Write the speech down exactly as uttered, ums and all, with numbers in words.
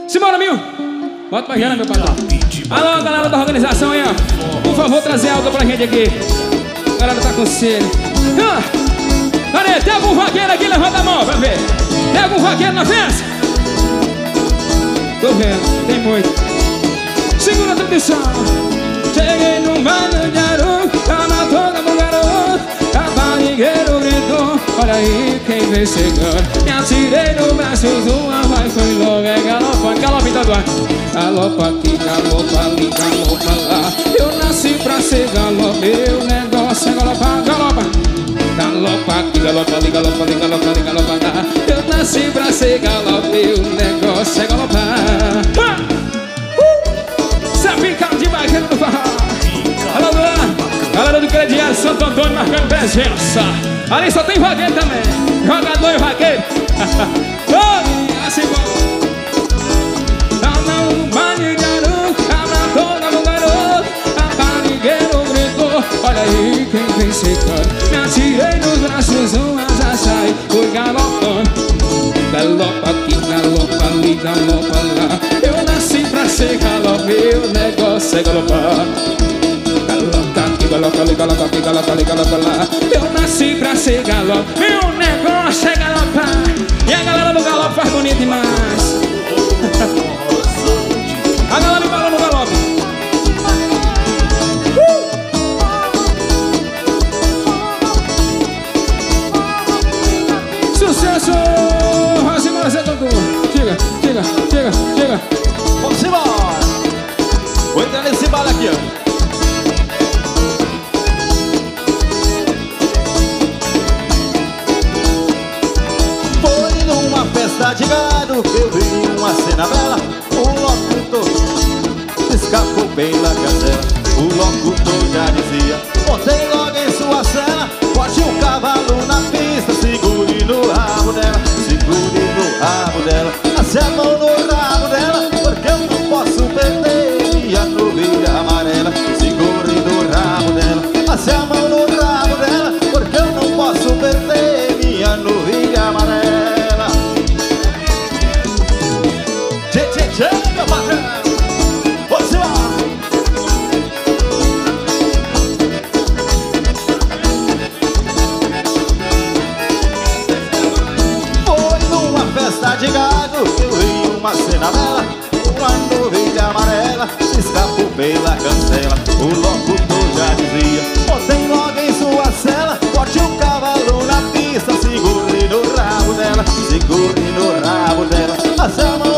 Simbora, Mil. Bota pra Jana, meu patrão. Alô, galera da organização aí, ó. Por favor, trazer algo pra gente aqui. A galera tá com sede. Ah, cadê? Tem algum vaqueiro aqui? Levanta a mão pra ver. Tem algum vaqueiro na festa? Tô vendo, tem muito. Segura a tradição. Cheguei num baile de aru, tá na toda do garoto. A barrigueiro gritou, olha aí quem vem chegando. Me atirei no braço de uma, vai, foi logo, é galopando. Galopa então, Eduardo. Galopa aqui, galopa ali, galopa lá. Eu nasci pra ser galope, meu negócio é galopar, galopa. Galopa aqui, galopa ali, galopa ali, galopa ali, galopa lá. Eu nasci pra ser galope, meu negócio é galopar. Ah! Fica de baixando do farrá. Alô, galera do crediário Santo Antônio marcando presença. Ali só tem vaqueiro também. Jogador e vaqueiro. Oh, assim bom. Tá no baile de aru, abra toda no garoto. A barrigueiro gritou, olha aí quem vem secando. Me atirei nos braços, uma já sai, fui galopando. Galopa aqui, galopa ali, galopa lá. Eu nasci pra ser galope, meu negócio é galopar. Galopa aqui, galopa ali, galopa aqui, galopa ali, galopa lá. Eu nasci pra ser galope, meu negócio é galopar. E a galera do galope faz bonito demais. A galera do galope no galope. uh! Sucesso! Chega, chega, chega, chega. Vamos embora. Vou entrar nesse bala aqui, ó. Foi numa festa de gado que eu vi uma cena bela. O locutor escapou pela gazela. O locutor já dizia, montei logo em sua cela. Bote um cavalo na pista, segure no rabo dela. Segure no rabo dela, passe a mão no rabo dela, porque eu não posso perder minha novilha amarela. Segure no rabo dela, passe a mão no rabo dela, porque eu não posso perder minha novilha amarela. Tchê, tchê, tchê, meu patrão. Vamos embora. Festa de gado, eu vi uma cena bela. Uma novilha amarela se escapou pela cancela. O locutor já dizia, botei logo em sua cela. Bote um cavalo na pista, segure no rabo dela. Segure no rabo dela, passe a mão